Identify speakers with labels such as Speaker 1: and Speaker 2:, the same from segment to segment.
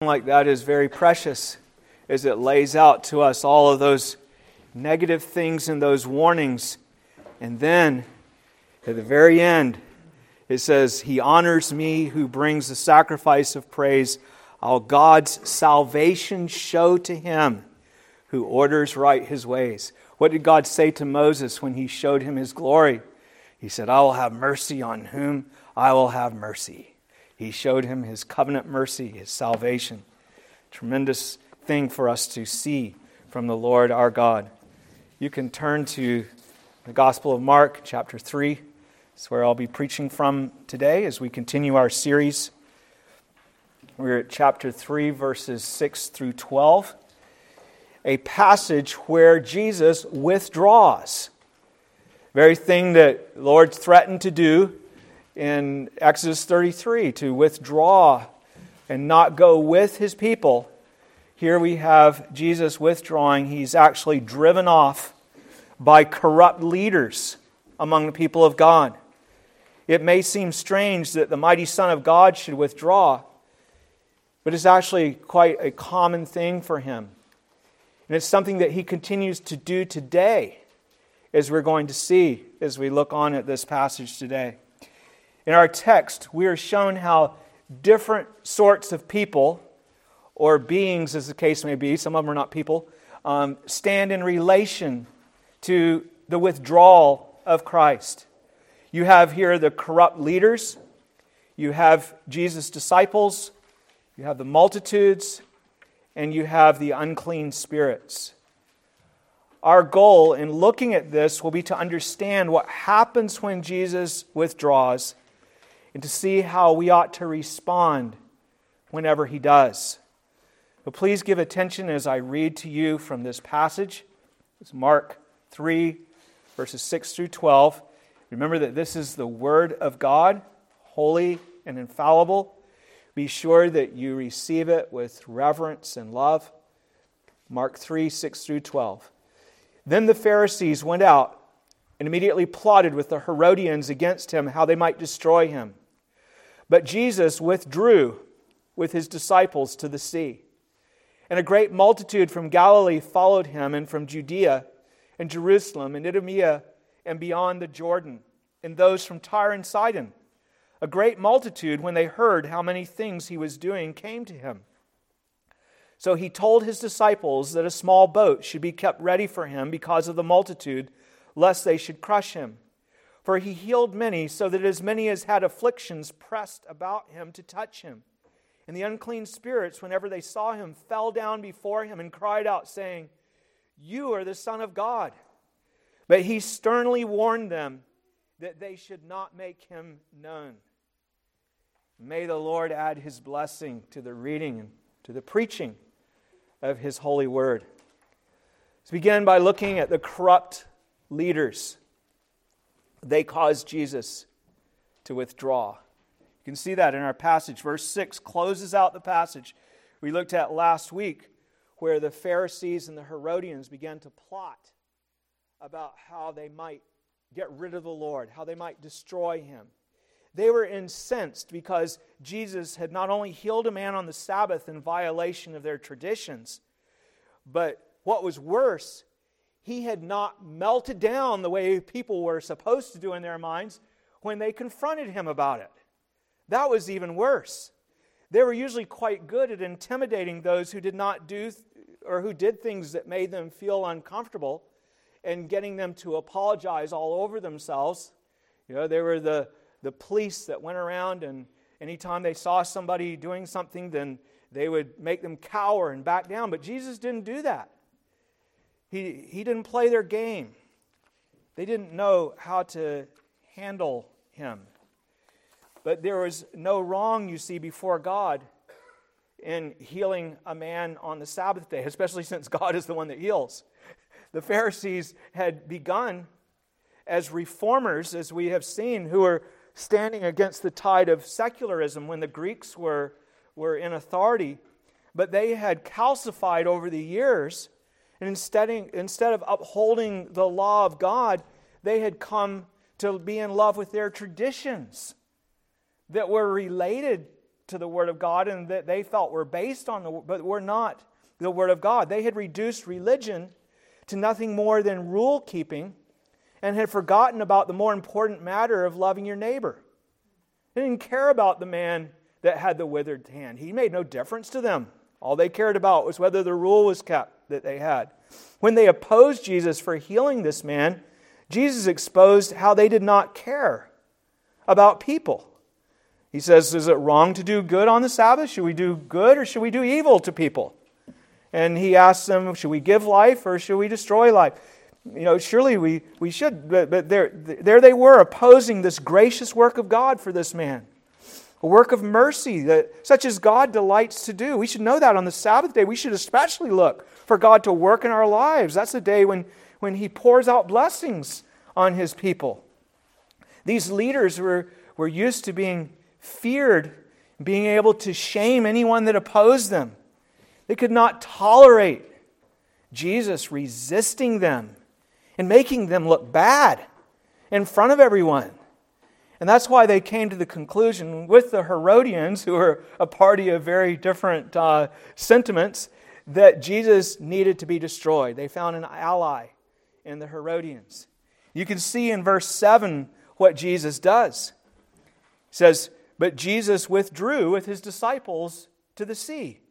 Speaker 1: Like that is very precious as it lays out to us all of those negative things and those warnings. And then at the very end, it says, He honors me who brings the sacrifice of praise. I'll God's salvation show to him who orders right his ways. What did God say to Moses when he showed him his glory? He said, I will have mercy on whom I will have mercy. He showed him his covenant mercy, his salvation. Tremendous thing for us to see from the Lord our God. You can turn to the Gospel of Mark, chapter 3. That's where I'll be preaching from today as we continue our series. We're at chapter 3, verses 6 through 12. A passage where Jesus withdraws. Very thing that the Lord threatened to do in Exodus 33, to withdraw and not go with his people. Here we have Jesus withdrawing. He's actually driven off by corrupt leaders among the people of God. It may seem strange that the mighty Son of God should withdraw, but it's actually quite a common thing for him. And it's something that he continues to do today, as we're going to see as we look on at this passage today. In our text, we are shown how different sorts of people, or beings as the case may be, some of them are not people, stand in relation to the withdrawal of Christ. You have here the corrupt leaders, you have Jesus' disciples, you have the multitudes, and you have the unclean spirits. Our goal in looking at this will be to understand what happens when Jesus withdraws and to see how we ought to respond whenever he does. But please give attention as I read to you from this passage. It's Mark 3, verses 6 through 12. Remember that this is the Word of God, holy and infallible. Be sure that you receive it with reverence and love. Mark 3, 6 through 12. Then the Pharisees went out and immediately plotted with the Herodians against him how they might destroy him. But Jesus withdrew with his disciples to the sea. And a great multitude from Galilee followed him, and from Judea and Jerusalem and Idumea and beyond the Jordan, and those from Tyre and Sidon. A great multitude, when they heard how many things he was doing, came to him. So he told his disciples that a small boat should be kept ready for him because of the multitude, lest they should crush him. For he healed many, so that as many as had afflictions pressed about him to touch him. And the unclean spirits, whenever they saw him, fell down before him and cried out, saying, You are the Son of God. But he sternly warned them that they should not make him known. May the Lord add his blessing to the reading and to the preaching of his holy word. Let's begin by looking at the corrupt leaders. They caused Jesus to withdraw. You can see that in our passage. Verse 6 closes out the passage we looked at last week, where the Pharisees and the Herodians began to plot about how they might get rid of the Lord, how they might destroy him. They were incensed because Jesus had not only healed a man on the Sabbath in violation of their traditions, but what was worse, he had not melted down the way people were supposed to do in their minds when they confronted him about it. That was even worse. They were usually quite good at intimidating those who did not do or who did things that made them feel uncomfortable and getting them to apologize all over themselves. You know, they were the police that went around, and anytime they saw somebody doing something, then they would make them cower and back down. But Jesus didn't do that. He didn't play their game. They didn't know how to handle him. But there was no wrong, you see, before God in healing a man on the Sabbath day, especially since God is the one that heals. The Pharisees had begun as reformers, as we have seen, who were standing against the tide of secularism when the Greeks were in authority. But they had calcified over the years, and instead of upholding the law of God, they had come to be in love with their traditions that were related to the Word of God and that they felt were based on but were not the Word of God. They had reduced religion to nothing more than rule keeping and had forgotten about the more important matter of loving your neighbor. They didn't care about the man that had the withered hand. He made no difference to them. All they cared about was whether the rule was kept that they had. When they opposed Jesus for healing this man, Jesus exposed how they did not care about people. He says, is it wrong to do good on the Sabbath? Should we do good or should we do evil to people? And he asks them, should we give life or should we destroy life? Surely we should. But there they were opposing this gracious work of God for this man. A work of mercy, such as God delights to do. We should know that on the Sabbath day. We should especially look for God to work in our lives. That's the day when He pours out blessings on His people. These leaders were used to being feared, being able to shame anyone that opposed them. They could not tolerate Jesus resisting them and making them look bad in front of everyone. And that's why they came to the conclusion with the Herodians, who are a party of very different sentiments, that Jesus needed to be destroyed. They found an ally in the Herodians. You can see in verse 7 what Jesus does. He says, but Jesus withdrew with His disciples to the sea.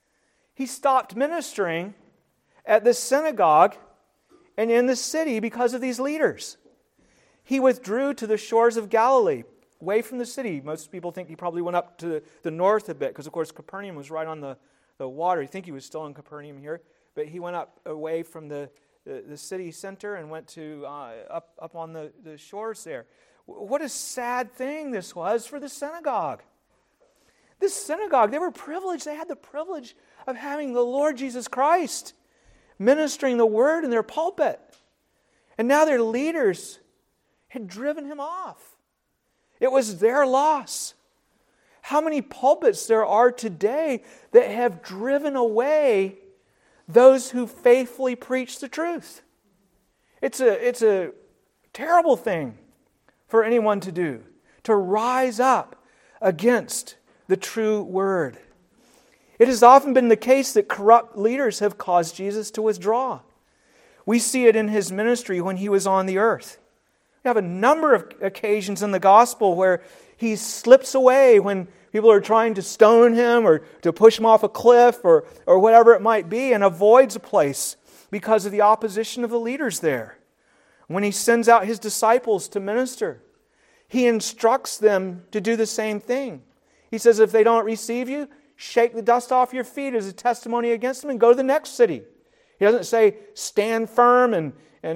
Speaker 1: He stopped ministering at the synagogue and in the city because of these leaders. He withdrew to the shores of Galilee, away from the city. Most people think He probably went up to the north a bit, because of course Capernaum was right on the water. You think He was still in Capernaum here, but He went up away from the city center and went to up on the shores there. What a sad thing this was for the synagogue. This synagogue, they were privileged. They had the privilege of having the Lord Jesus Christ ministering the Word in their pulpit. And now their leaders had driven Him off. It was their loss. How many pulpits there are today that have driven away those who faithfully preach the truth. It's a terrible thing for anyone to do, to rise up against the true Word. It has often been the case that corrupt leaders have caused Jesus to withdraw. We see it in His ministry when He was on the earth. We have a number of occasions in the gospel where He slips away when people are trying to stone Him or to push Him off a cliff or whatever it might be, and avoids a place because of the opposition of the leaders there. When He sends out His disciples to minister, He instructs them to do the same thing. He says, if they don't receive you, shake the dust off your feet as a testimony against them and go to the next city. He doesn't say, stand firm and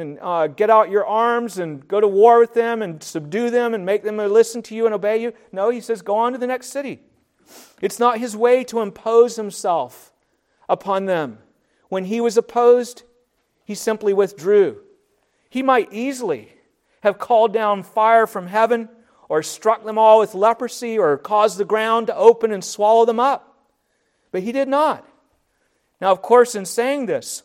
Speaker 1: get out your arms and go to war with them and subdue them and make them listen to you and obey you. No, He says, go on to the next city. It's not His way to impose Himself upon them. When He was opposed, He simply withdrew. He might easily have called down fire from heaven or struck them all with leprosy or caused the ground to open and swallow them up. But He did not. Now, of course, in saying this,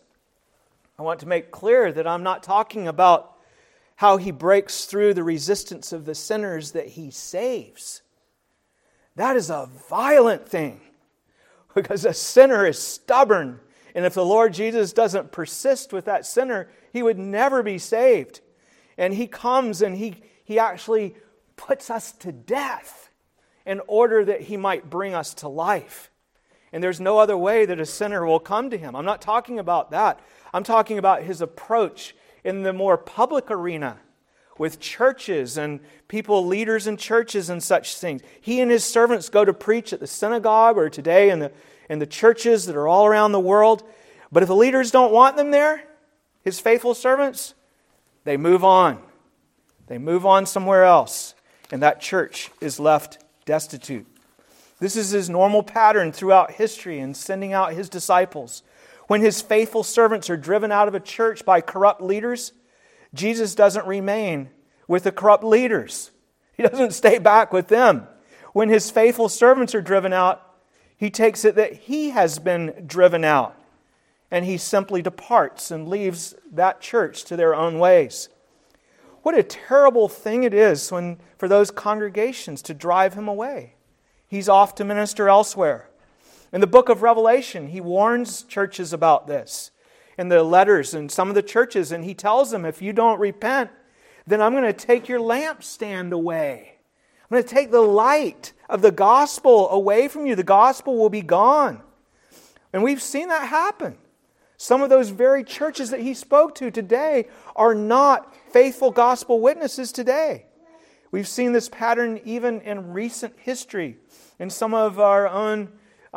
Speaker 1: I want to make clear that I'm not talking about how He breaks through the resistance of the sinners that He saves. That is a violent thing, because a sinner is stubborn. And if the Lord Jesus doesn't persist with that sinner, he would never be saved. And He comes and He actually puts us to death in order that He might bring us to life. And there's no other way that a sinner will come to Him. I'm not talking about that. I'm talking about His approach in the more public arena with churches and people, leaders in churches and such things. He and His servants go to preach at the synagogue or today in the churches that are all around the world. But if the leaders don't want them there, His faithful servants, they move on. They move on somewhere else. And that church is left destitute. This is His normal pattern throughout history in sending out His disciples. When His faithful servants are driven out of a church by corrupt leaders, Jesus doesn't remain with the corrupt leaders. He doesn't stay back with them. When His faithful servants are driven out, He takes it that He has been driven out. And He simply departs and leaves that church to their own ways. What a terrible thing it is for those congregations to drive Him away. he's off to minister elsewhere. In the book of Revelation, he warns churches about this in the letters and some of the churches, and he tells them, if you don't repent, then I'm going to take your lampstand away. I'm going to take the light of the gospel away from you. The gospel will be gone. And we've seen that happen. Some of those very churches that he spoke to today are not faithful gospel witnesses today. We've seen this pattern even in recent history. In some of our own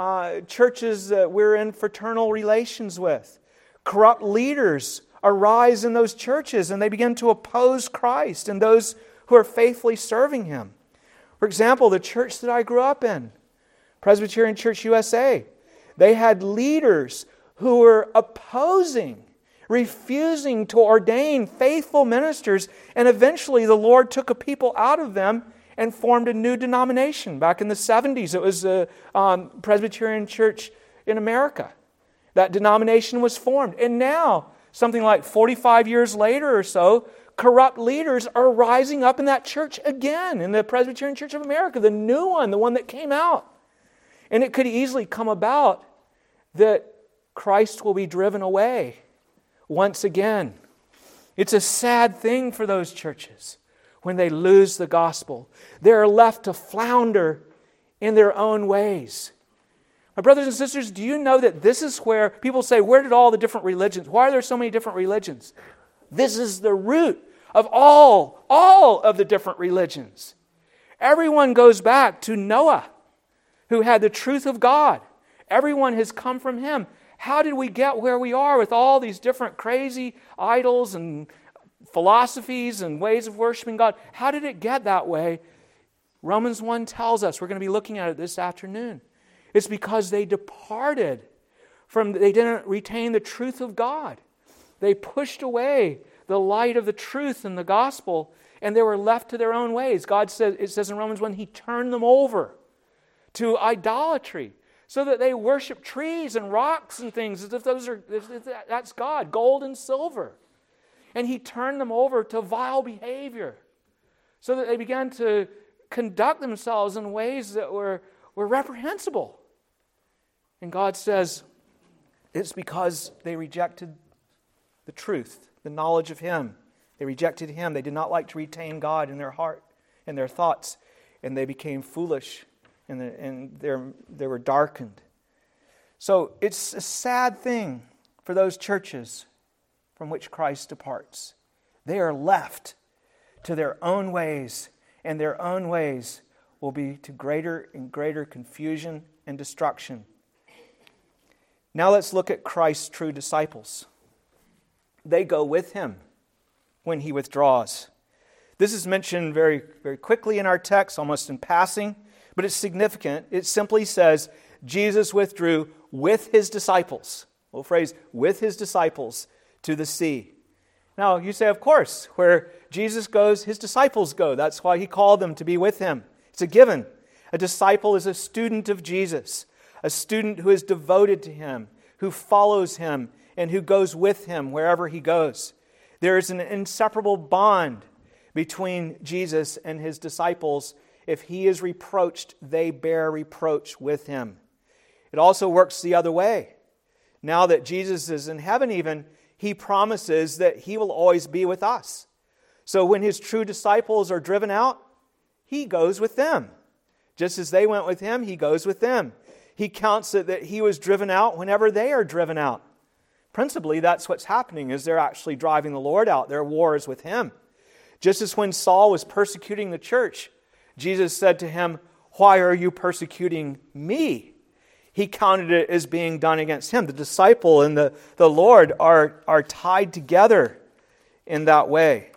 Speaker 1: churches that we're in fraternal relations with, corrupt leaders arise in those churches and they begin to oppose Christ and those who are faithfully serving Him. For example, the church that I grew up in, Presbyterian Church USA, they had leaders who were opposing, refusing to ordain faithful ministers, and eventually the Lord took a people out of them and formed a new denomination. Back in the 70s, it was the Presbyterian Church in America. That denomination was formed. And now, something like 45 years later or so, corrupt leaders are rising up in that church again, in the Presbyterian Church of America, the new one, the one that came out. And it could easily come about that Christ will be driven away once again. It's a sad thing for those churches when they lose the gospel. They are left to flounder in their own ways. My brothers and sisters, do you know that this is where people say, where did all the different religions, why are there so many different religions? This is the root of all of the different religions. Everyone goes back to Noah, who had the truth of God. Everyone has come from him. How did we get where we are with all these different crazy idols and philosophies and ways of worshiping God? How did it get that way? Romans 1 tells us, we're going to be looking at it this afternoon. It's because they departed they didn't retain the truth of God. They pushed away the light of the truth and the gospel, and they were left to their own ways. It says in Romans 1, He turned them over to idolatry, so that they worship trees and rocks and things as if that's God, gold and silver. And He turned them over to vile behavior, so that they began to conduct themselves in ways that were reprehensible. And God says, it's because they rejected the truth, the knowledge of Him. They rejected Him. They did not like to retain God in their heart and their thoughts, and they became foolish. And they were darkened. So it's a sad thing for those churches from which Christ departs. They are left to their own ways, and their own ways will be to greater and greater confusion and destruction. Now let's look at Christ's true disciples. They go with Him when He withdraws. This is mentioned very, very quickly in our text, almost in passing. But it's significant. It simply says, Jesus withdrew with His disciples. Little phrase, with His disciples to the sea. Now, you say, of course, where Jesus goes, His disciples go. That's why He called them to be with Him. It's a given. A disciple is a student of Jesus, a student who is devoted to Him, who follows Him, and who goes with Him wherever He goes. There is an inseparable bond between Jesus and His disciples. If He is reproached, they bear reproach with Him. It also works the other way. Now that Jesus is in heaven even, He promises that He will always be with us. So when His true disciples are driven out, He goes with them. Just as they went with Him, He goes with them. He counts it that He was driven out whenever they are driven out. Principally, that's what's happening, is they're actually driving the Lord out. Their war is with Him. Just as when Saul was persecuting the church, Jesus said to him, "Why are you persecuting me?" He counted it as being done against him. The disciple and the Lord are tied together in that way.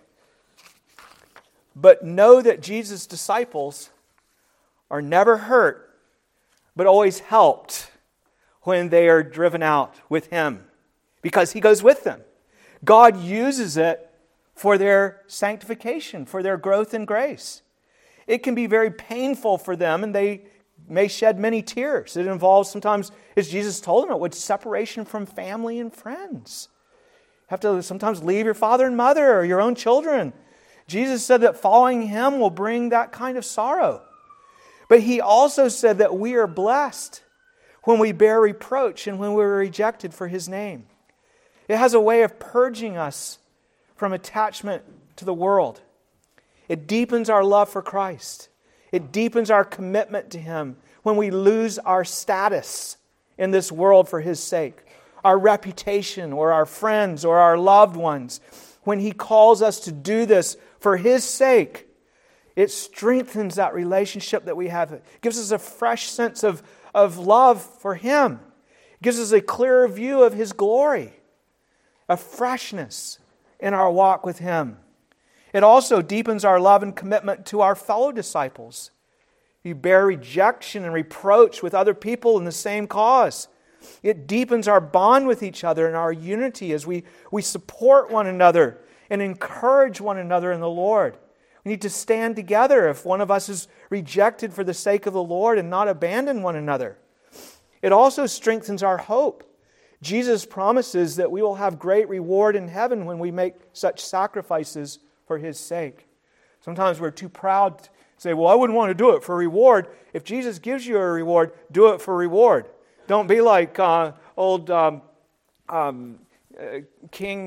Speaker 1: But know that Jesus' disciples are never hurt, but always helped when they are driven out with Him, because He goes with them. God uses it for their sanctification, for their growth in grace. It can be very painful for them, and they may shed many tears. It involves sometimes, as Jesus told them, it would separation from family and friends. You have to sometimes leave your father and mother or your own children. Jesus said that following Him will bring that kind of sorrow. But He also said that we are blessed when we bear reproach and when we're rejected for His name. It has a way of purging us from attachment to the world. It deepens our love for Christ. It deepens our commitment to Him when we lose our status in this world for His sake, our reputation or our friends or our loved ones. When He calls us to do this for His sake, it strengthens that relationship that we have. It gives us a fresh sense of love for Him. It gives us a clearer view of His glory, a freshness in our walk with Him. It also deepens our love and commitment to our fellow disciples. You bear rejection and reproach with other people in the same cause. It deepens our bond with each other and our unity as we support one another and encourage one another in the Lord. We need to stand together if one of us is rejected for the sake of the Lord and not abandon one another. It also strengthens our hope. Jesus promises that we will have great reward in heaven when we make such sacrifices for His sake. Sometimes we're too proud to say, well, I wouldn't want to do it for reward. If Jesus gives you a reward, do it for reward. Don't be like old King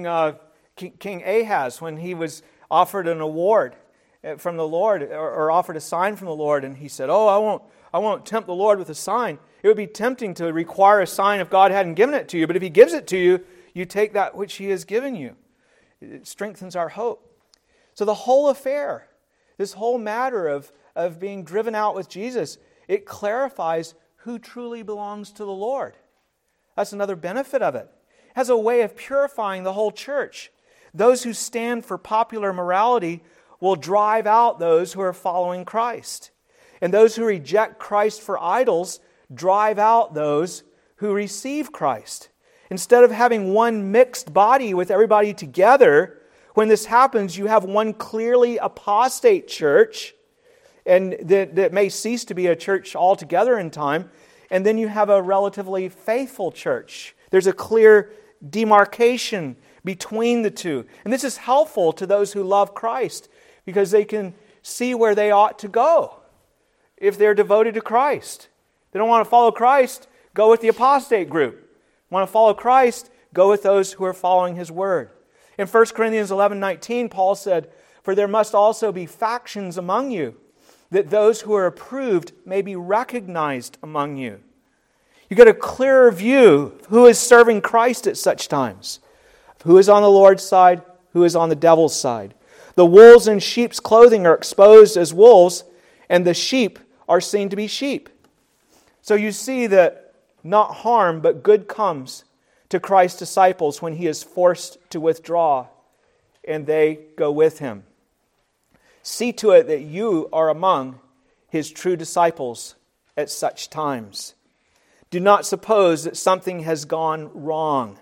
Speaker 1: Ahaz when he was offered an award from the Lord or offered a sign from the Lord, and he said, oh, I won't tempt the Lord with a sign. It would be tempting to require a sign if God hadn't given it to you, but if He gives it to you, you take that which He has given you. It strengthens our hope. So the whole affair, this whole matter of being driven out with Jesus, it clarifies who truly belongs to the Lord. That's another benefit of it. It has a way of purifying the whole church. Those who stand for popular morality will drive out those who are following Christ. And those who reject Christ for idols drive out those who receive Christ. Instead of having one mixed body with everybody together, when this happens, you have one clearly apostate church, and that may cease to be a church altogether in time, and then you have a relatively faithful church. There's a clear demarcation between the two. And this is helpful to those who love Christ because they can see where they ought to go if they're devoted to Christ. They don't want to follow Christ, go with the apostate group. Want to follow Christ, go with those who are following His Word. In 1 Corinthians 11:19, Paul said, "For there must also be factions among you, that those who are approved may be recognized among you." You get a clearer view of who is serving Christ at such times. Who is on the Lord's side, who is on the devil's side. The wolves in sheep's clothing are exposed as wolves, and the sheep are seen to be sheep. So you see that not harm but good comes to Christ's disciples when He is forced to withdraw and they go with Him. See to it that you are among His true disciples at such times. Do not suppose that something has gone wrong.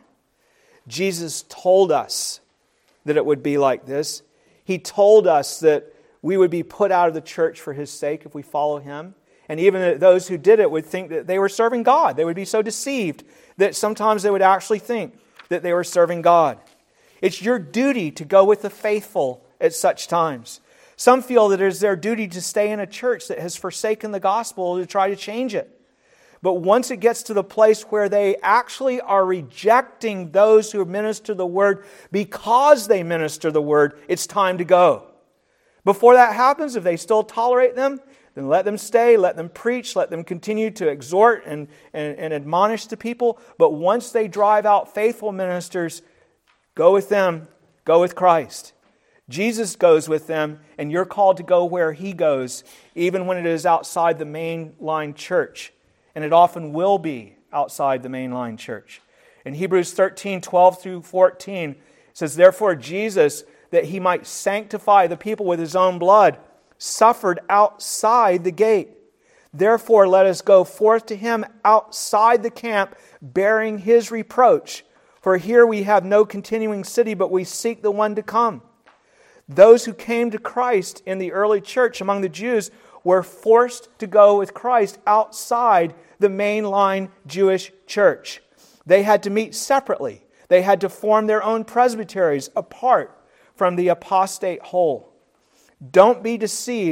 Speaker 1: Jesus told us that it would be like this. He told us that we would be put out of the church for His sake if we follow Him. And even those who did it would think that they were serving God. They would be so deceived that sometimes they would actually think that they were serving God. It's your duty to go with the faithful at such times. Some feel that it is their duty to stay in a church that has forsaken the gospel to try to change it. But once it gets to the place where they actually are rejecting those who minister the Word because they minister the Word, it's time to go. Before that happens, if they still tolerate them, then let them stay, let them preach, let them continue to exhort and admonish the people. But once they drive out faithful ministers, go with them, go with Christ. Jesus goes with them, and you're called to go where He goes, even when it is outside the mainline church. And it often will be outside the mainline church. In Hebrews 13:12 through 14, it says, "Therefore Jesus, that He might sanctify the people with His own blood, suffered outside the gate. Therefore let us go forth to Him outside the camp, bearing His reproach. For here we have no continuing city, but we seek the one to come." Those who came to Christ in the early church among the Jews were forced to go with Christ outside the mainline Jewish church. They had to meet separately. They had to form their own presbyteries apart from the apostate whole. Don't be deceived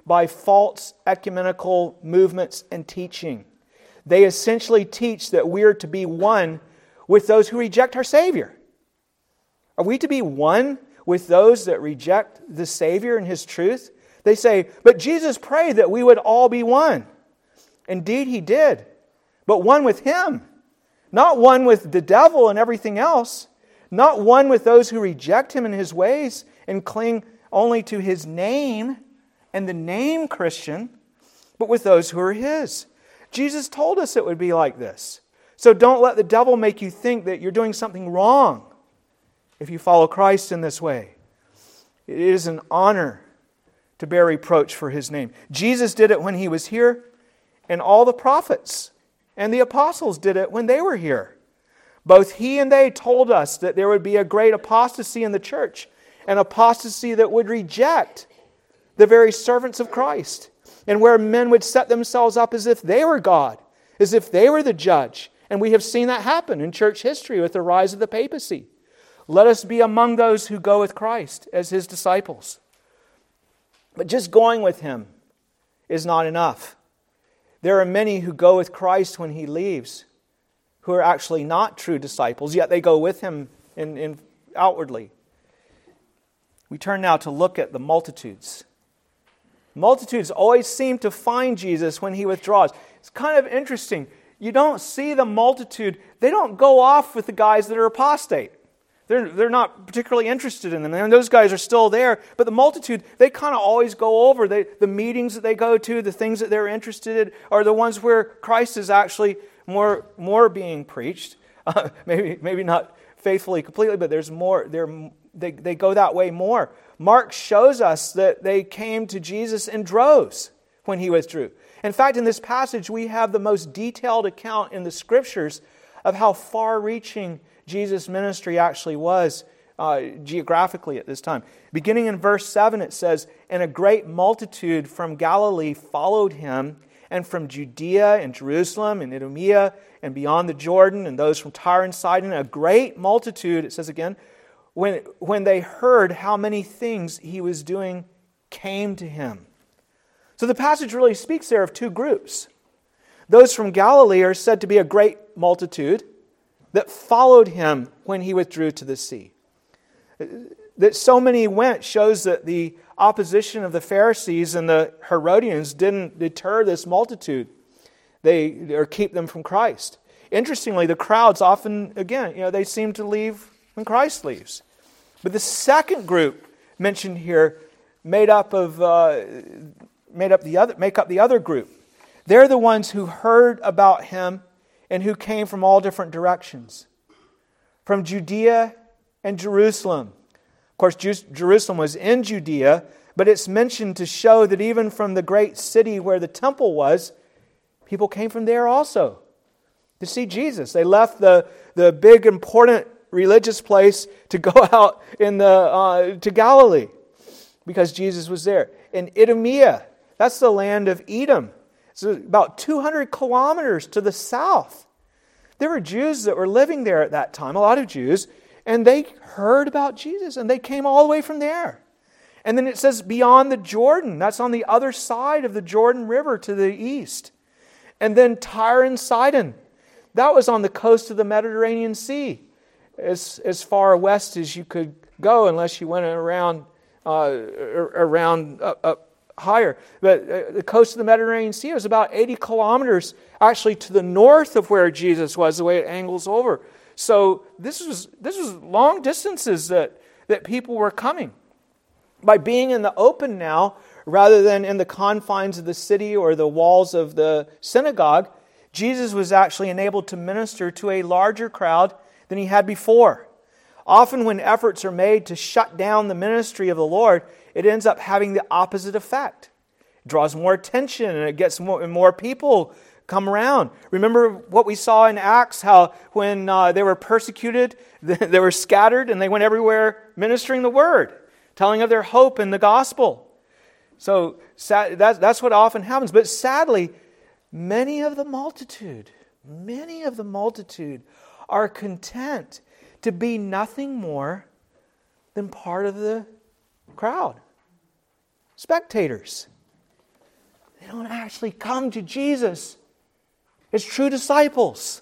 Speaker 1: by false ecumenical movements and teaching. They essentially teach that we are to be one with those who reject our Savior. Are we to be one with those that reject the Savior and His truth? They say, but Jesus prayed that we would all be one. Indeed, He did. But one with Him. Not one with the devil and everything else. Not one with those who reject Him and His ways and cling only to His name and the name Christian, but with those who are His. Jesus told us it would be like this. So don't let the devil make you think that you're doing something wrong if you follow Christ in this way. It is an honor to bear reproach for His name. Jesus did it when He was here, and all the prophets and the apostles did it when they were here. Both He and they told us that there would be a great apostasy in the church, an apostasy that would reject the very servants of Christ, and where men would set themselves up as if they were God, as if they were the judge. And we have seen that happen in church history with the rise of the papacy. Let us be among those who go with Christ as His disciples. But just going with Him is not enough. There are many who go with Christ when He leaves, who are actually not true disciples, yet they go with Him in outwardly. We turn now to look at the multitudes. Multitudes always seem to find Jesus when He withdraws. It's kind of interesting. You don't see the multitude. They don't go off with the guys that are apostate. They're not particularly interested in them. And those guys are still there. But the multitude, they kind of always go over. The meetings that they go to, the things that they're interested in, are the ones where Christ is actually more being preached. Maybe not faithfully completely, but there's more. They go that way more. Mark shows us that they came to Jesus in droves when He withdrew. In fact, in this passage, we have the most detailed account in the Scriptures of how far-reaching Jesus' ministry actually was geographically at this time. Beginning in verse 7, it says, "And a great multitude from Galilee followed Him, and from Judea and Jerusalem and Idumea and beyond the Jordan, and those from Tyre and Sidon, a great multitude," it says again, when they heard how many things He was doing, came to Him. So the passage really speaks there of two groups. Those from Galilee are said to be a great multitude that followed Him when He withdrew to the sea. That so many went shows that the opposition of the Pharisees and the Herodians didn't deter this multitude or keep them from Christ. Interestingly, the crowds often, again, they seem to leave when Christ leaves. But the second group mentioned here make up the other group. They're the ones who heard about Him and who came from all different directions. From Judea and Jerusalem. Of course, Jerusalem was in Judea, but it's mentioned to show that even from the great city where the temple was, people came from there also to see Jesus. They left the big, important religious place to go out to Galilee because Jesus was there. In Idumea, that's the land of Edom. It's about 200 kilometers to the south. There were Jews that were living there at that time, a lot of Jews, and they heard about Jesus, and they came all the way from there. And then it says beyond the Jordan. That's on the other side of the Jordan River to the east. And then Tyre and Sidon. That was on the coast of the Mediterranean Sea, as far west as you could go, unless you went around up higher. But the coast of the Mediterranean Sea was about 80 kilometers actually to the north of where Jesus was, the way it angles over. So this was long distances that people were coming. By being in the open now, rather than in the confines of the city or the walls of the synagogue, Jesus was actually enabled to minister to a larger crowd than He had before. Often when efforts are made to shut down the ministry of the Lord, it ends up having the opposite effect. It draws more attention and it gets more people come around. Remember what we saw in Acts, how when they were persecuted, they were scattered and they went everywhere ministering the Word, telling of their hope in the gospel. So that's what often happens. But sadly, many of the multitude are content to be nothing more than part of the crowd. Spectators. they don't actually come to Jesus as true disciples.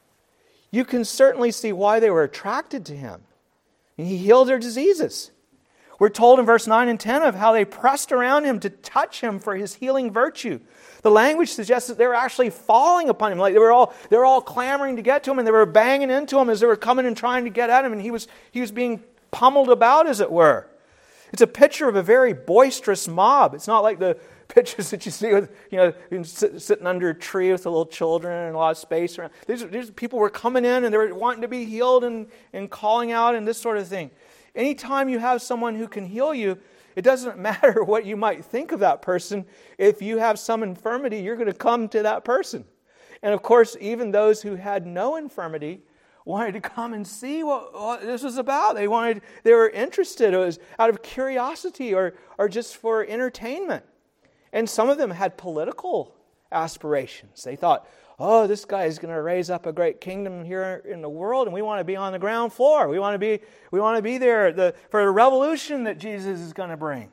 Speaker 1: You can certainly see why they were attracted to Him. And He healed their diseases. We're told in verse 9 and 10 of how they pressed around Him to touch Him for His healing virtue. The language suggests that they were actually falling upon Him. Like they were all clamoring to get to Him, and they were banging into Him as they were coming and trying to get at Him, and He was being pummeled about, as it were. It's a picture of a very boisterous mob. It's not like the pictures that you see with, sitting under a tree with the little children and a lot of space around. These people were coming in and they were wanting to be healed and calling out and this sort of thing. Anytime you have someone who can heal you, it doesn't matter what you might think of that person. If you have some infirmity, you're going to come to that person. And of course, even those who had no infirmity wanted to come and see what this was about. They were interested. It was out of curiosity or just for entertainment. And some of them had political aspirations. They thought, this guy is going to raise up a great kingdom here in the world, and we want to be on the ground floor. We want to be there for the revolution that Jesus is going to bring.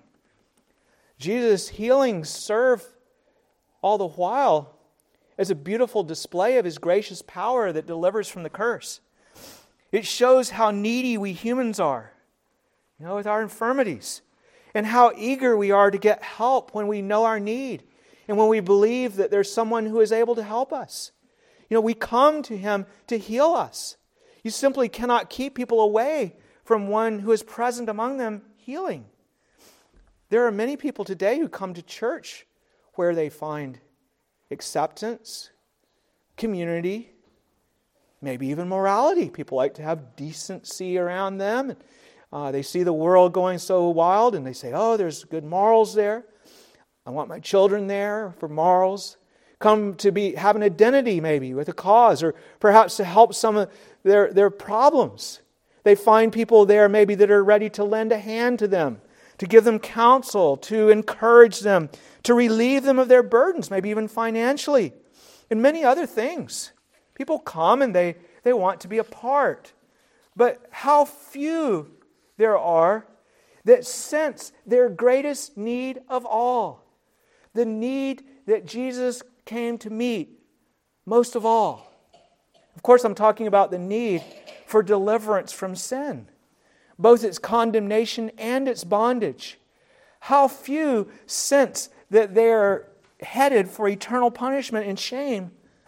Speaker 1: Jesus' healings serve all the while as a beautiful display of His gracious power that delivers from the curse. It shows how needy we humans are, with our infirmities, and how eager we are to get help when we know our need and when we believe that there's someone who is able to help us. We come to Him to heal us. You simply cannot keep people away from one who is present among them healing. There are many people today who come to church where they find acceptance, community, maybe even morality. People like to have decency around them. They see the world going so wild and they say, there's good morals there. I want my children there for morals. Come to have an identity maybe with a cause, or perhaps to help some of their problems. They find people there maybe that are ready to lend a hand to them, to give them counsel, to encourage them, to relieve them of their burdens, maybe even financially, and many other things. People come and they want to be a part. But how few there are that sense their greatest need of all, the need that Jesus came to meet most of all. Of course, I'm talking about the need for deliverance from sin, both its condemnation and its bondage. How few sense that they're headed for eternal punishment and shame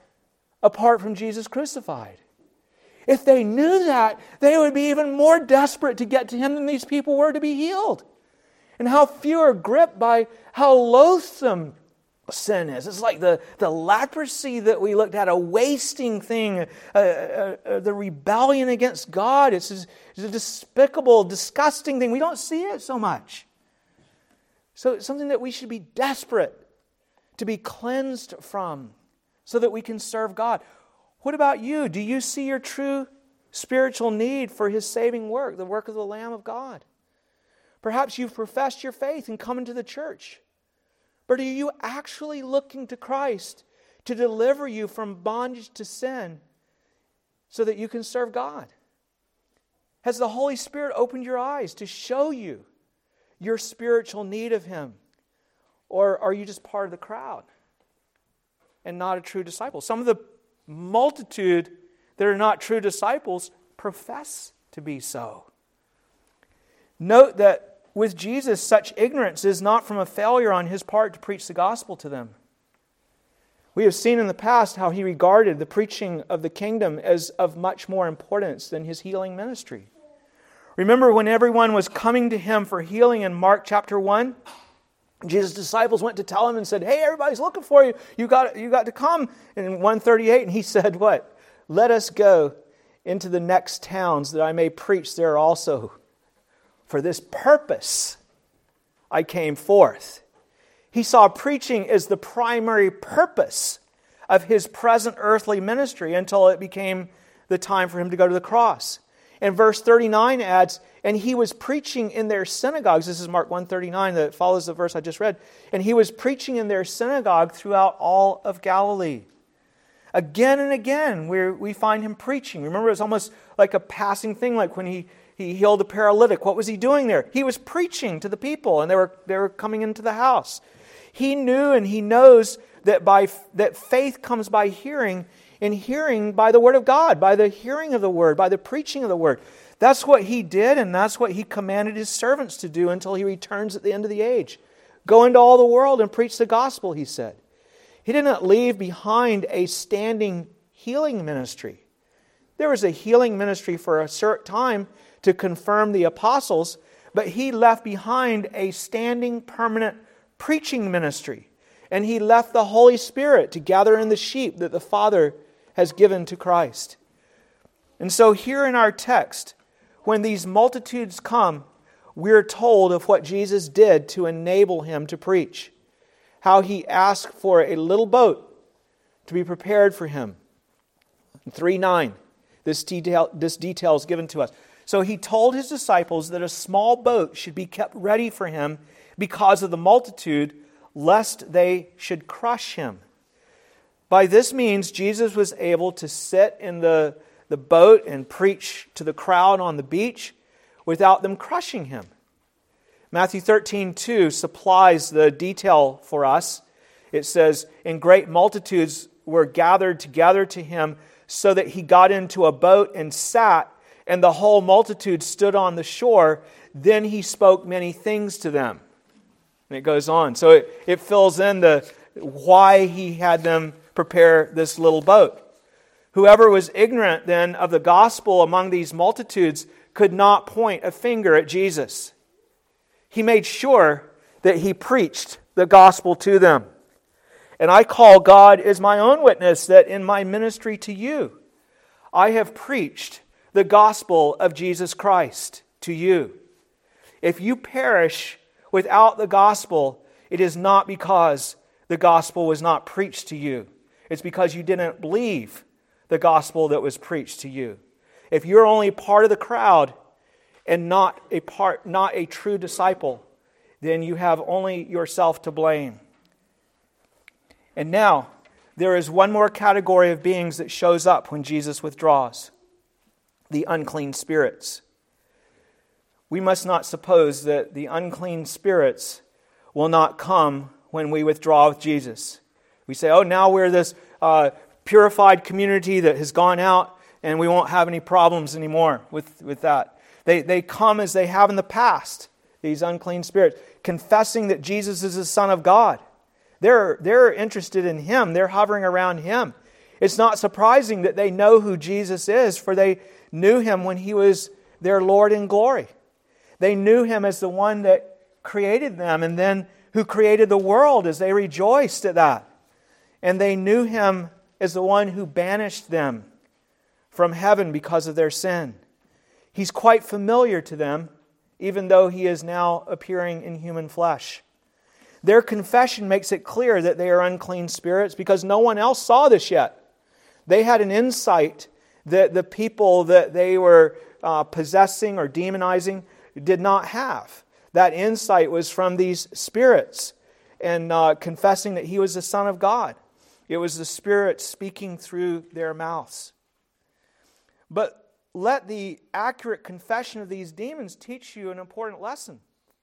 Speaker 1: apart from Jesus crucified. If they knew that, they would be even more desperate to get to Him than these people were to be healed. And how few are gripped by how loathsome sin is. It's like the leprosy that we looked at, a wasting thing, the rebellion against God. It's a despicable, disgusting thing. We don't see it so much. So it's something that we should be desperate to be cleansed from so that we can serve God. What about you? Do you see your true spiritual need for His saving work, the work of the Lamb of God? Perhaps you've professed your faith and come into the church. But are you actually looking to Christ to deliver you from bondage to sin so that you can serve God? Has the Holy Spirit opened your eyes to show you your spiritual need of Him? Or are you just part of the crowd and not a true disciple? Some of the multitude that are not true disciples profess to be so. Note that with Jesus, such ignorance is not from a failure on His part to preach the gospel to them. We have seen in the past how He regarded the preaching of the kingdom as of much more importance than His healing ministry. Remember when everyone was coming to Him for healing in Mark chapter 1? Jesus' disciples went to tell Him and said, "Hey, everybody's looking for you. You got to come." And in 138, and He said, what? "Let us go into the next towns that I may preach there also. For this purpose I came forth." He saw preaching as the primary purpose of His present earthly ministry until it became the time for Him to go to the cross. And verse 39 adds, "And He was preaching in their synagogues." This is Mark 1:39 that follows the verse I just read. "And He was preaching in their synagogue throughout all of Galilee." Again and again we find Him preaching. Remember, it's almost like a passing thing, like when He healed the paralytic. What was He doing there? He was preaching to the people, and they were coming into the house. He knew and he knows that faith comes by hearing, and hearing by the Word of God, by the hearing of the Word, by the preaching of the Word. That's what he did, and that's what he commanded his servants to do until he returns at the end of the age. Go into all the world and preach the gospel, he said. He didn't leave behind a standing healing ministry. There was a healing ministry for a certain time to confirm the apostles, but he left behind a standing, permanent preaching ministry. And he left the Holy Spirit to gather in the sheep that the Father has given to Christ. And so here in our text, when these multitudes come, we're told of what Jesus did to enable him to preach. How he asked for a little boat to be prepared for him. In 3:9, this detail is given to us. So he told his disciples that a small boat should be kept ready for him because of the multitude, lest they should crush him. By this means, Jesus was able to sit in the boat and preach to the crowd on the beach without them crushing him. Matthew 13:2 supplies the detail for us. It says, "And great multitudes were gathered together to him, so that he got into a boat and sat, and the whole multitude stood on the shore. Then he spoke many things to them." And it goes on. So it fills in the why he had them prepare this little boat. Whoever was ignorant then of the gospel among these multitudes could not point a finger at Jesus. He made sure that he preached the gospel to them. And I call God as my own witness that in my ministry to you, I have preached the gospel of Jesus Christ to you. If you perish without the gospel, it is not because the gospel was not preached to you. It's because you didn't believe the gospel that was preached to you. If you're only part of the crowd and not a true disciple, then you have only yourself to blame. And now, there is one more category of beings that shows up when Jesus withdraws: the unclean spirits. We must not suppose that the unclean spirits will not come when we withdraw with Jesus. We say, oh, now we're this purified community that has gone out and we won't have any problems anymore with that. They come as they have in the past, these unclean spirits, confessing that Jesus is the Son of God. They're interested in Him. They're hovering around Him. It's not surprising that they know who Jesus is, for they knew Him when He was their Lord in glory. They knew Him as the one that created them and then who created the world, as they rejoiced at that. And they knew Him as the one who banished them from heaven because of their sin. He's quite familiar to them, even though He is now appearing in human flesh. Their confession makes it clear that they are unclean spirits because no one else saw this yet. They had an insight that the people that they were possessing or demonizing did not have. That insight was from these spirits and confessing that He was the Son of God. It was the Spirit speaking through their mouths. But let the accurate confession of these demons teach you an important lesson.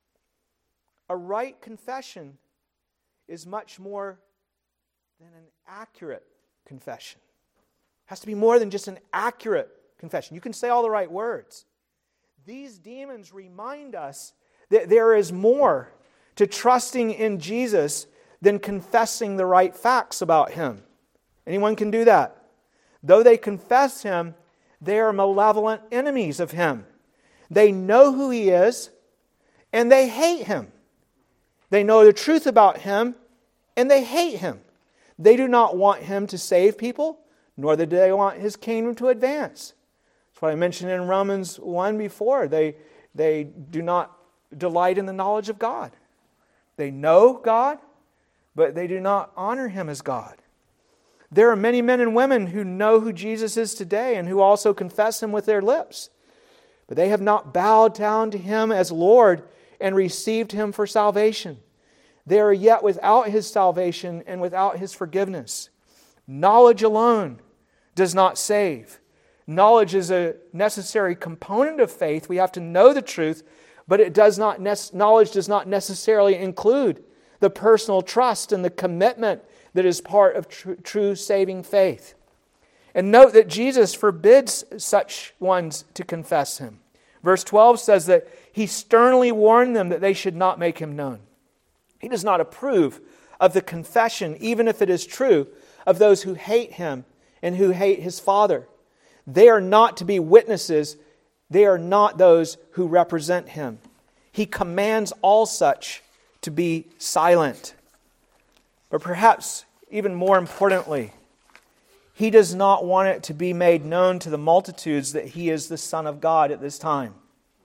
Speaker 1: A right confession is much more than an accurate confession. It has to be more than just an accurate confession. You can say all the right words. These demons remind us that there is more to trusting in Jesus than confessing the right facts about Him. Anyone can do that. Though they confess Him, they are malevolent enemies of Him. They know who He is, and they hate Him. They know the truth about Him, and they hate Him. They do not want Him to save people, nor do they want His kingdom to advance. That's what I mentioned in Romans 1 before. They do not delight in the knowledge of God. They know God, but they do not honor Him as God. There are many men and women who know who Jesus is today and who also confess Him with their lips. But they have not bowed down to Him as Lord and received Him for salvation. They are yet without His salvation and without His forgiveness. Knowledge alone does not save. Knowledge is a necessary component of faith. We have to know the truth, but knowledge does not necessarily include the personal trust and the commitment that is part of true saving faith. And note that Jesus forbids such ones to confess Him. Verse 12 says that He sternly warned them that they should not make Him known. He does not approve of the confession, even if it is true, of those who hate Him and who hate His Father. They are not to be witnesses. They are not those who represent Him. He commands all such to be silent. But perhaps even more importantly, He does not want it to be made known to the multitudes that He is the Son of God at this time.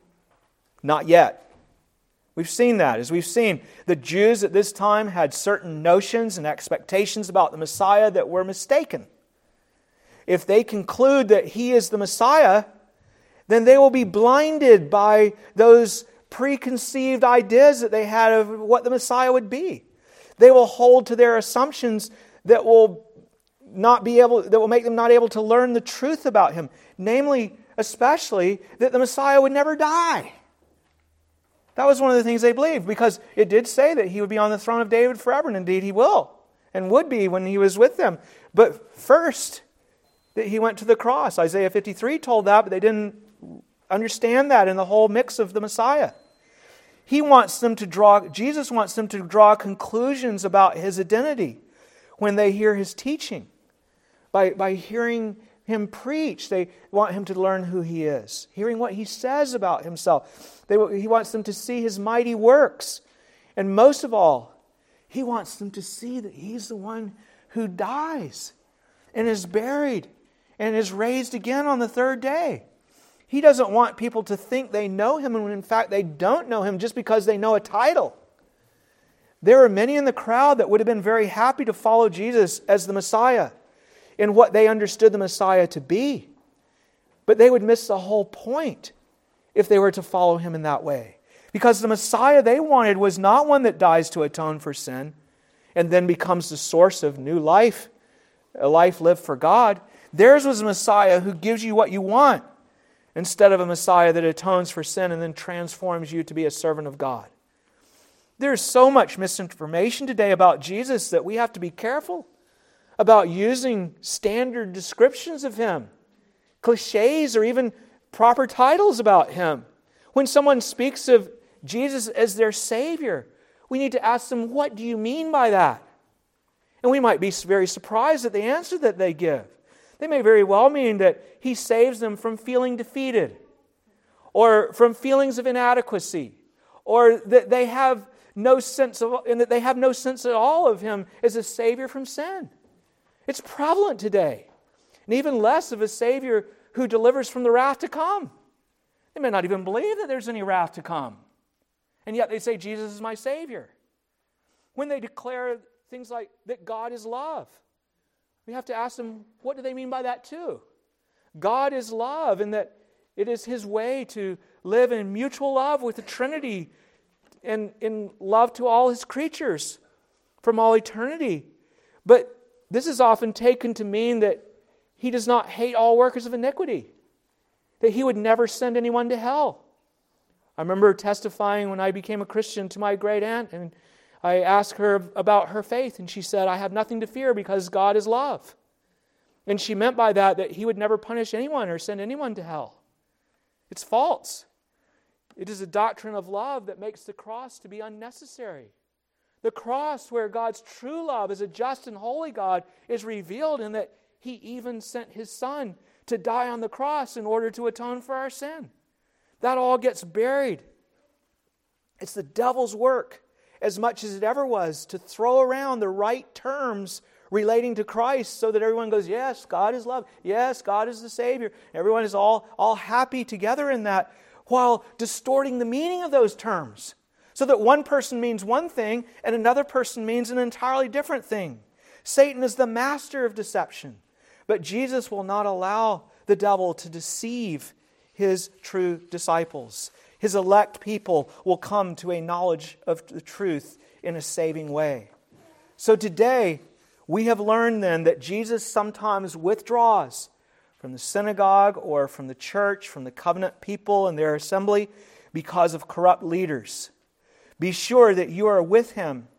Speaker 1: Not yet. We've seen that. As we've seen, the Jews at this time had certain notions and expectations about the Messiah that were mistaken. If they conclude that He is the Messiah, then they will be blinded by those preconceived ideas that they had of what the Messiah would be. They will hold to their assumptions that will make them not able to learn the truth about Him. Namely, especially, that the Messiah would never die. That was one of the things they believed, because it did say that He would be on the throne of David forever, and indeed He will, and would be when He was with them. But first, that He went to the cross. Isaiah 53 told that, but they didn't understand that in the whole mix of the Messiah. Jesus wants them to draw conclusions about His identity when they hear His teaching. By hearing Him preach, they want Him to learn who He is, hearing what He says about Himself. He wants them to see His mighty works. And most of all, He wants them to see that He's the one who dies and is buried and is raised again on the third day. He doesn't want people to think they know Him when in fact they don't know Him just because they know a title. There are many in the crowd that would have been very happy to follow Jesus as the Messiah in what they understood the Messiah to be. But they would miss the whole point if they were to follow Him in that way. Because the Messiah they wanted was not one that dies to atone for sin and then becomes the source of new life, a life lived for God. Theirs was a Messiah who gives you what you want, instead of a Messiah that atones for sin and then transforms you to be a servant of God. There's so much misinformation today about Jesus that we have to be careful about using standard descriptions of Him, cliches, or even proper titles about Him. When someone speaks of Jesus as their Savior, we need to ask them, what do you mean by that? And we might be very surprised at the answer that they give. They may very well mean that He saves them from feeling defeated, or from feelings of inadequacy, or that they have no sense at all of Him as a Savior from sin. It's prevalent today. And even less of a Savior who delivers from the wrath to come. They may not even believe that there's any wrath to come. And yet they say, Jesus is my Savior. When they declare things like that God is love, we have to ask them, what do they mean by that too? God is love, and that it is His way to live in mutual love with the Trinity and in love to all His creatures from all eternity. But this is often taken to mean that He does not hate all workers of iniquity, that He would never send anyone to hell. I remember testifying when I became a Christian to my great aunt, and I asked her about her faith, and she said, I have nothing to fear because God is love. And she meant by that He would never punish anyone or send anyone to hell. It's false. It is a doctrine of love that makes the cross to be unnecessary. The cross, where God's true love as a just and holy God is revealed in that He even sent His Son to die on the cross in order to atone for our sin. That all gets buried. It's the devil's work, as much as it ever was, to throw around the right terms relating to Christ so that everyone goes, yes, God is love. Yes, God is the Savior. Everyone is all happy together in that, while distorting the meaning of those terms so that one person means one thing and another person means an entirely different thing. Satan is the master of deception, but Jesus will not allow the devil to deceive His true disciples. His elect people will come to a knowledge of the truth in a saving way. So today, we have learned then that Jesus sometimes withdraws from the synagogue or from the church, from the covenant people and their assembly because of corrupt leaders. Be sure that you are with Him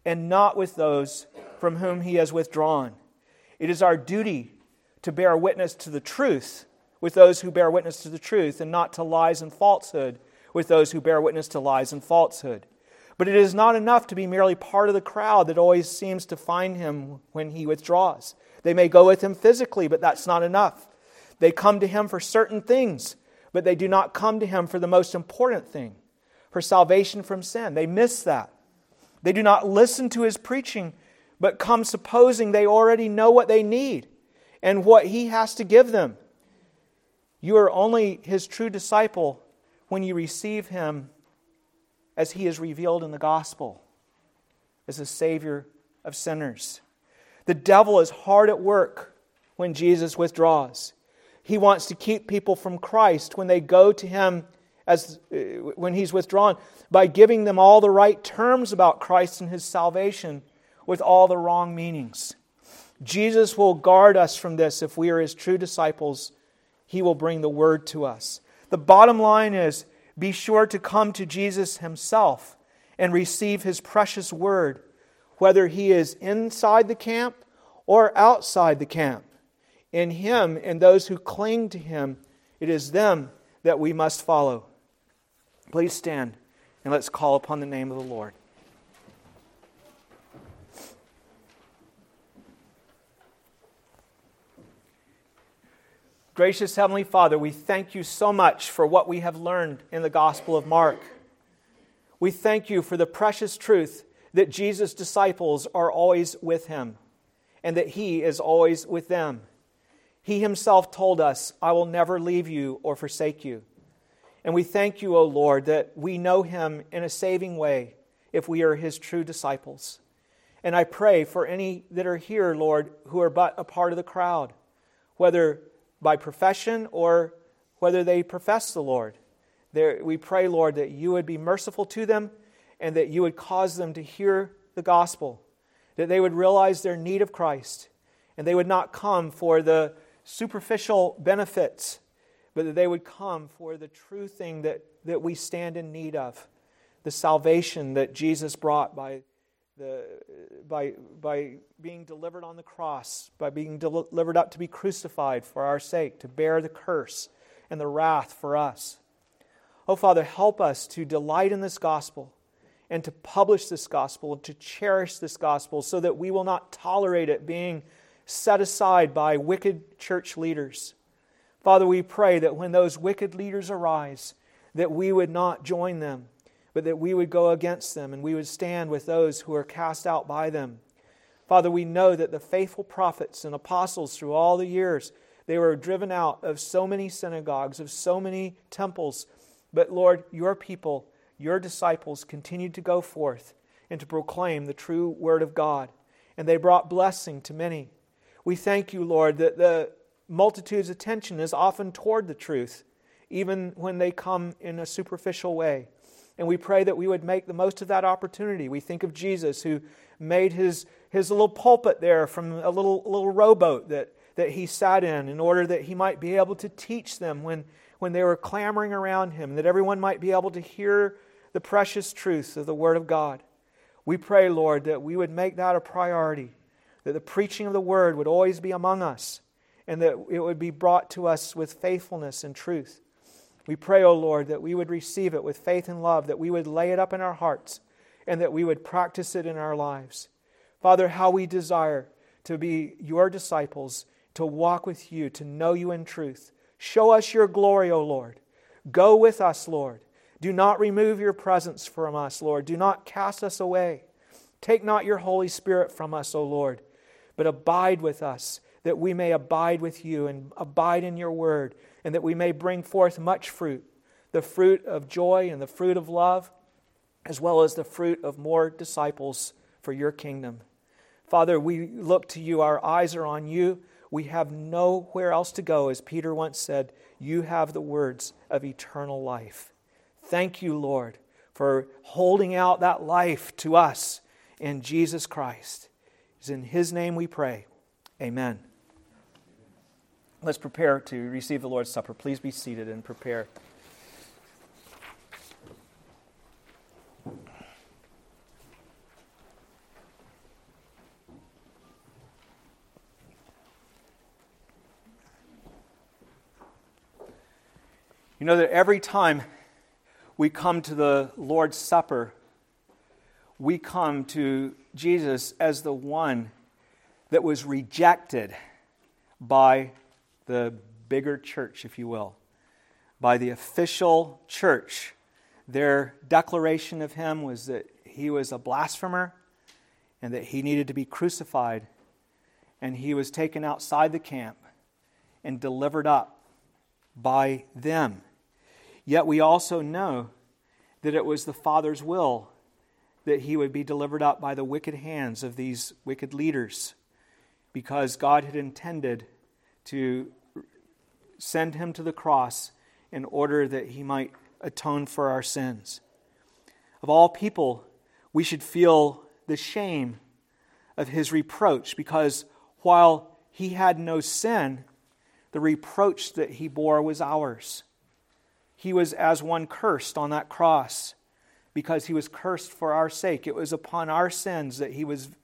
Speaker 1: and not with those from whom he has withdrawn. It is our duty to bear witness to the truth with those who bear witness to the truth, and not to lies and falsehood with those who bear witness to lies and falsehood. But it is not enough to be merely part of the crowd that always seems to find him when he withdraws. They may go with him physically, but that's not enough. They come to him for certain things, but they do not come to him for the most important thing, for salvation from sin. They miss that. They do not listen to his preaching, but come supposing they already know what they need and what he has to give them. You are only his true disciple when you receive him as he is revealed in the gospel, as the Savior of sinners. The devil is hard at work when Jesus withdraws. He wants to keep people from Christ when they go to him when he's withdrawn, by giving them all the right terms about Christ and his salvation with all the wrong meanings. Jesus will guard us from this if we are his true disciples. He will bring the word to us. The bottom line is, be sure to come to Jesus himself and receive his precious word, whether he is inside the camp or outside the camp. In him and those who cling to him, it is them that we must follow. Please stand and let's call upon the name of the Lord. Gracious Heavenly Father, we thank you so much for what we have learned in the Gospel of Mark. We thank you for the precious truth that Jesus' disciples are always with him and that he is always with them. He himself told us, "I will never leave you or forsake you." And we thank you, O Lord, that we know him in a saving way if we are his true disciples. And I pray for any that are here, Lord, who are but a part of the crowd, whether by profession or whether they profess the Lord. We pray, Lord, that you would be merciful to them and that you would cause them to hear the gospel, that they would realize their need of Christ, and they would not come for the superficial benefits, but that they would come for the true thing that we stand in need of, the salvation that Jesus brought by being delivered on the cross, by being delivered up to be crucified for our sake, to bear the curse and the wrath for us. Oh, Father, help us to delight in this gospel and to publish this gospel and to cherish this gospel so that we will not tolerate it being set aside by wicked church leaders. Father, we pray that when those wicked leaders arise, that we would not join them, but that we would go against them and we would stand with those who are cast out by them. Father, we know that the faithful prophets and apostles through all the years, they were driven out of so many synagogues, of so many temples. But Lord, your people, your disciples continued to go forth and to proclaim the true word of God. And they brought blessing to many. We thank you, Lord, that the multitude's attention is often toward the truth, even when they come in a superficial way. And we pray that we would make the most of that opportunity. We think of Jesus, who made his little pulpit there from a little rowboat that he sat in order that he might be able to teach them when they were clamoring around him, that everyone might be able to hear the precious truth of the Word of God. We pray, Lord, that we would make that a priority, that the preaching of the Word would always be among us, and that it would be brought to us with faithfulness and truth. We pray, O Lord, that we would receive it with faith and love, that we would lay it up in our hearts, and that we would practice it in our lives. Father, how we desire to be your disciples, to walk with you, to know you in truth. Show us your glory, O Lord. Go with us, Lord. Do not remove your presence from us, Lord. Do not cast us away. Take not your Holy Spirit from us, O Lord, but abide with us, that we may abide with you and abide in your word, and that we may bring forth much fruit, the fruit of joy and the fruit of love, as well as the fruit of more disciples for your kingdom. Father, we look to you. Our eyes are on you. We have nowhere else to go. As Peter once said, you have the words of eternal life. Thank you, Lord, for holding out that life to us in Jesus Christ. It's in His name we pray. Amen. Let's prepare to receive the Lord's Supper. Please be seated and prepare. You know that every time we come to the Lord's Supper, we come to Jesus as the one that was rejected by the bigger church, if you will, by the official church. Their declaration of him was that he was a blasphemer and that he needed to be crucified. And he was taken outside the camp and delivered up by them. Yet we also know that it was the Father's will that he would be delivered up by the wicked hands of these wicked leaders, because God had intended to send him to the cross in order that he might atone for our sins. Of all people, we should feel the shame of his reproach, because while he had no sin, the reproach that he bore was ours. He was as one cursed on that cross, because he was cursed for our sake. It was upon our sins that he was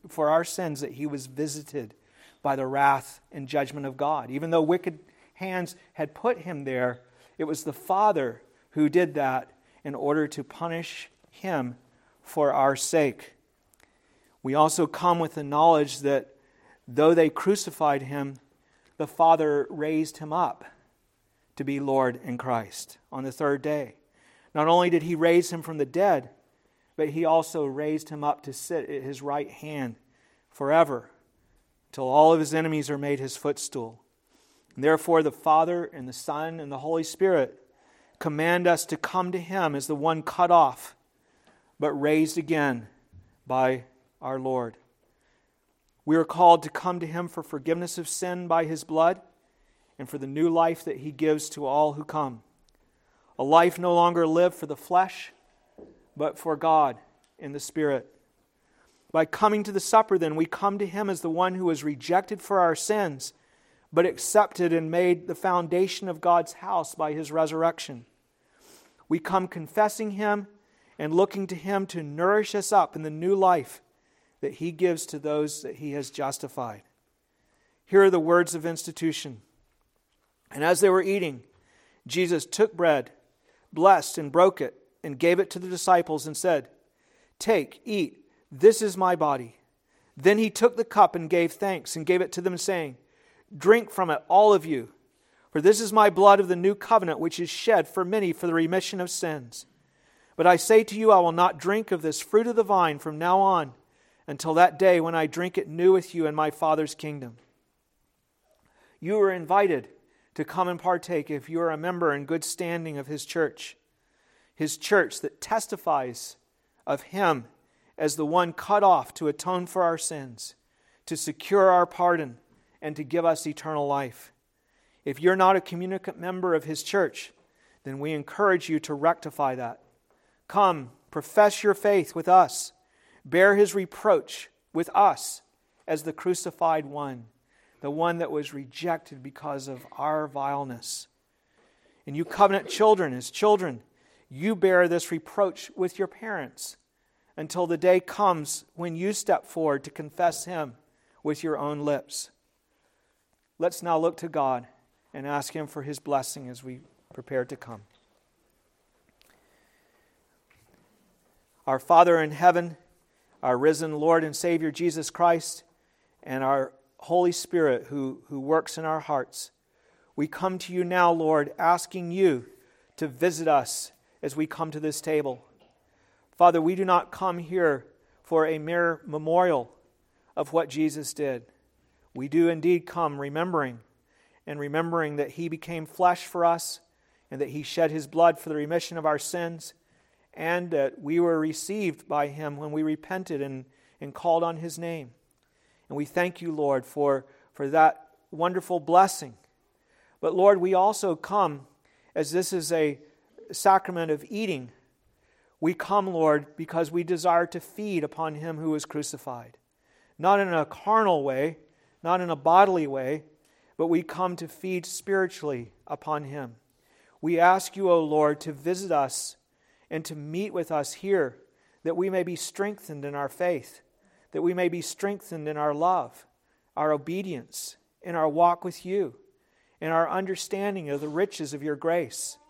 Speaker 1: visited by the wrath and judgment of God. Even though wicked hands had put him there, it was the Father who did that in order to punish him for our sake. We also come with the knowledge that though they crucified him, the Father raised him up to be Lord and Christ on the third day. Not only did he raise him from the dead, but he also raised him up to sit at his right hand forever, till all of his enemies are made his footstool. And therefore the Father and the Son and the Holy Spirit command us to come to him as the one cut off, but raised again by our Lord. We are called to come to him for forgiveness of sin by his blood, and for the new life that he gives to all who come. A life no longer lived for the flesh, but for God in the Spirit. By coming to the supper, then, we come to him as the one who was rejected for our sins, but accepted and made the foundation of God's house by his resurrection. We come confessing him and looking to him to nourish us up in the new life that he gives to those that he has justified. Here are the words of institution. And as they were eating, Jesus took bread, blessed and broke it, and gave it to the disciples and said, "Take, eat, this is my body." Then he took the cup and gave thanks and gave it to them, saying, "Drink from it, all of you, for this is my blood of the new covenant, which is shed for many for the remission of sins. But I say to you, I will not drink of this fruit of the vine from now on, until that day when I drink it new with you in my Father's kingdom." You are invited to come and partake if you are a member in good standing of his church that testifies of him as the one cut off to atone for our sins, to secure our pardon, and to give us eternal life. If you're not a communicant member of his church, then we encourage you to rectify that. Come, profess your faith with us, bear his reproach with us as the crucified one, the one that was rejected because of our vileness. And you covenant children, as children, you bear this reproach with your parents until the day comes when you step forward to confess him with your own lips. Let's now look to God and ask him for his blessing as we prepare to come. Our Father in heaven, our risen Lord and Savior Jesus Christ, and our Holy Spirit who works in our hearts, we come to you now, Lord, asking you to visit us as we come to this table. Father, we do not come here for a mere memorial of what Jesus did. We do indeed come remembering that he became flesh for us, and that he shed his blood for the remission of our sins, and that we were received by him when we repented and called on his name. And we thank you, Lord, for that wonderful blessing. But Lord, we also come, as this is a sacrament of eating, we come, Lord, because we desire to feed upon him who was crucified. Not in a carnal way, not in a bodily way, but we come to feed spiritually upon him. We ask you, O Lord, to visit us and to meet with us here, that we may be strengthened in our faith, that we may be strengthened in our love, our obedience, in our walk with you, in our understanding of the riches of your grace,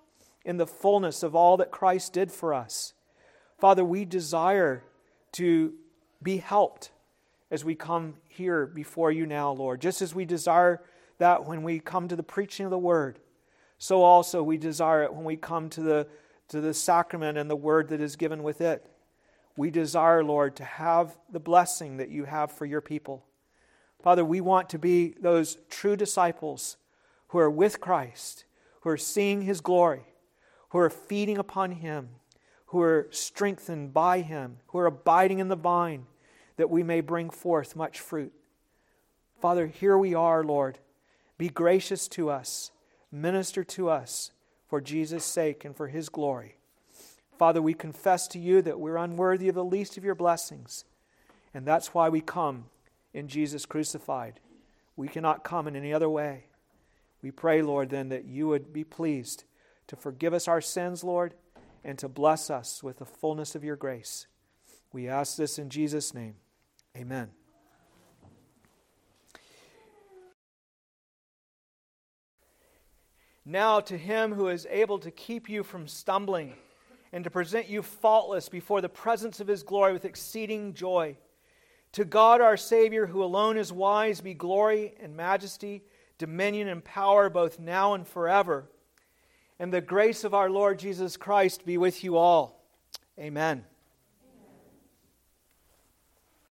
Speaker 1: in the fullness of all that Christ did for us. Father, we desire to be helped as we come here before you now, Lord. Just as we desire that when we come to the preaching of the Word, so also we desire it when we come to the sacrament and the Word that is given with it. We desire, Lord, to have the blessing that you have for your people. Father, we want to be those true disciples who are with Christ, who are seeing His glory, who are feeding upon Him, who are strengthened by Him, who are abiding in the vine, that we may bring forth much fruit. Father, here we are, Lord. Be gracious to us. Minister to us for Jesus' sake and for His glory. Father, we confess to you that we're unworthy of the least of your blessings, and that's why we come in Jesus crucified. We cannot come in any other way. We pray, Lord, then that you would be pleased to forgive us our sins, Lord, and to bless us with the fullness of your grace. We ask this in Jesus' name. Amen. Now to Him who is able to keep you from stumbling and to present you faultless before the presence of His glory with exceeding joy. To God our Savior, who alone is wise, be glory and majesty, dominion and power, both now and forever. And the grace of our Lord Jesus Christ be with you all. Amen.